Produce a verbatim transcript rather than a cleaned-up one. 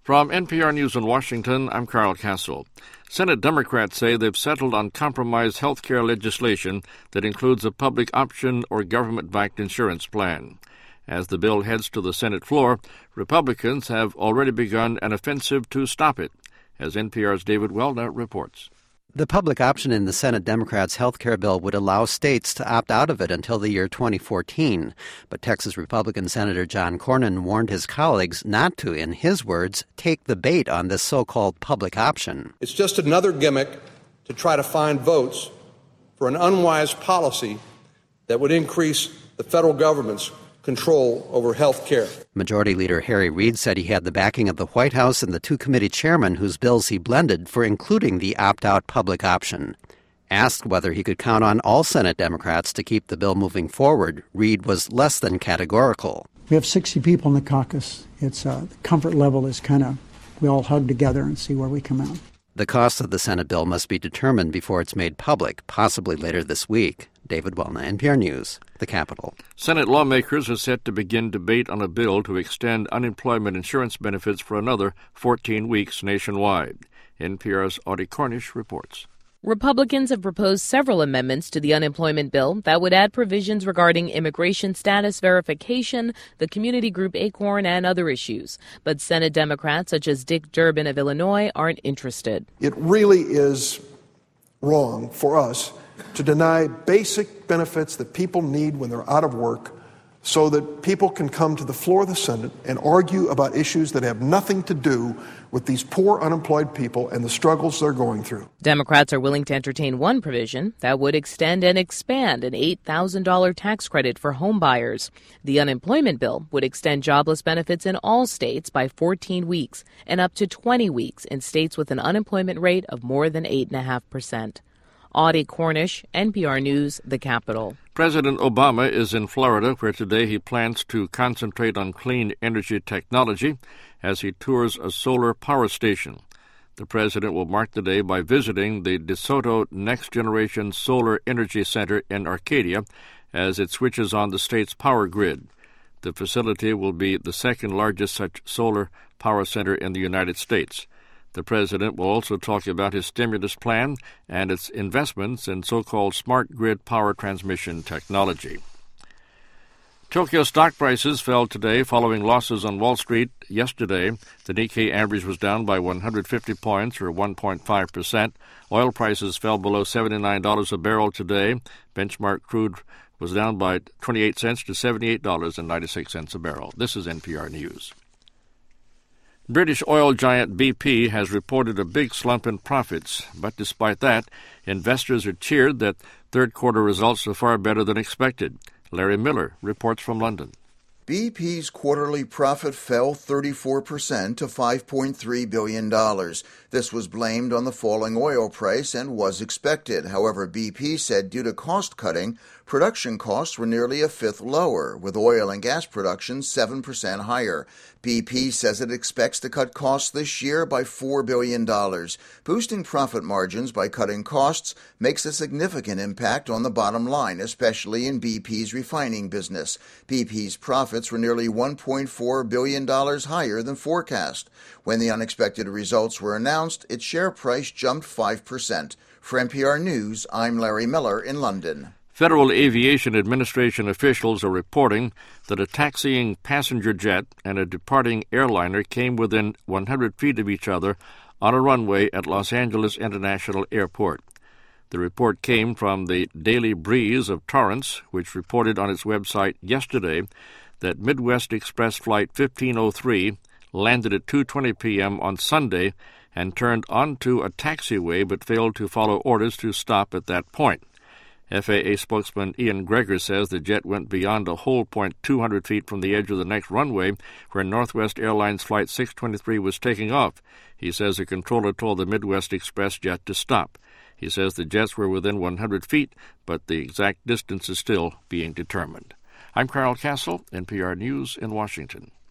From N P R News in Washington, I'm Carl Castle. Senate Democrats say they've settled on compromise health care legislation that includes a public option or government-backed insurance plan. As the bill heads to the Senate floor, Republicans have already begun an offensive to stop it, as N P R's David Welner reports. The public option in the Senate Democrats' health care bill would allow states to opt out of it until the year twenty fourteen. But Texas Republican Senator John Cornyn warned his colleagues not to, in his words, take the bait on this so-called public option. It's just another gimmick to try to find votes for an unwise policy that would increase the federal government's control over health care. Majority Leader Harry Reid said he had the backing of the White House and the two committee chairmen whose bills he blended for including the opt-out public option. Asked whether he could count on all Senate Democrats to keep the bill moving forward, Reid was less than categorical. We have sixty people in the caucus. It's uh, the comfort level is kind of, we all hug together and see where we come out. The cost of the Senate bill must be determined before it's made public, possibly later this week. David Welner, N P R News, the Capitol. Senate lawmakers are set to begin debate on a bill to extend unemployment insurance benefits for another fourteen weeks nationwide. N P R's Audie Cornish reports. Republicans have proposed several amendments to the unemployment bill that would add provisions regarding immigration status verification, the community group ACORN, and other issues. But Senate Democrats, such as Dick Durbin of Illinois, aren't interested. It really is wrong for us to deny basic benefits that people need when they're out of work so that people can come to the floor of the Senate and argue about issues that have nothing to do with these poor unemployed people and the struggles they're going through. Democrats are willing to entertain one provision that would extend and expand an eight thousand dollars tax credit for home buyers. The unemployment bill would extend jobless benefits in all states by fourteen weeks and up to twenty weeks in states with an unemployment rate of more than eight point five percent. Audie Cornish, N P R News, the Capitol. President Obama is in Florida, where today he plans to concentrate on clean energy technology as he tours a solar power station. The president will mark the day by visiting the DeSoto Next Generation Solar Energy Center in Arcadia as it switches on the state's power grid. The facility will be the second largest such solar power center in the United States. The president will also talk about his stimulus plan and its investments in so-called smart grid power transmission technology. Tokyo stock prices fell today following losses on Wall Street yesterday. The Nikkei average was down by one hundred fifty points, or one point five percent. Oil prices fell below seventy-nine dollars a barrel today. Benchmark crude was down by twenty-eight cents to seventy-eight dollars and ninety-six cents a barrel. This is N P R News. British oil giant B P has reported a big slump in profits, but despite that, investors are cheered that third-quarter results are far better than expected. Larry Miller reports from London. B P's quarterly profit fell thirty-four percent to five point three billion dollars. This was blamed on the falling oil price and was expected. However, B P said due to cost-cutting, production costs were nearly a fifth lower, with oil and gas production seven percent higher. B P says it expects to cut costs this year by four billion dollars. Boosting profit margins by cutting costs makes a significant impact on the bottom line, especially in B P's refining business. B P's profits were nearly one point four billion dollars higher than forecast. When the unexpected results were announced, its share price jumped five percent. For N P R News, I'm Larry Miller in London. Federal Aviation Administration officials are reporting that a taxiing passenger jet and a departing airliner came within one hundred feet of each other on a runway at Los Angeles International Airport. The report came from the Daily Breeze of Torrance, which reported on its website yesterday that Midwest Express Flight fifteen oh three landed at two twenty p.m. on Sunday and turned onto a taxiway but failed to follow orders to stop at that point. F A A spokesman Ian Greger says the jet went beyond a whole point two hundred feet from the edge of the next runway where Northwest Airlines Flight six twenty-three was taking off. He says the controller told the Midwest Express jet to stop. He says the jets were within one hundred feet, but the exact distance is still being determined. I'm Carl Castle, N P R News in Washington.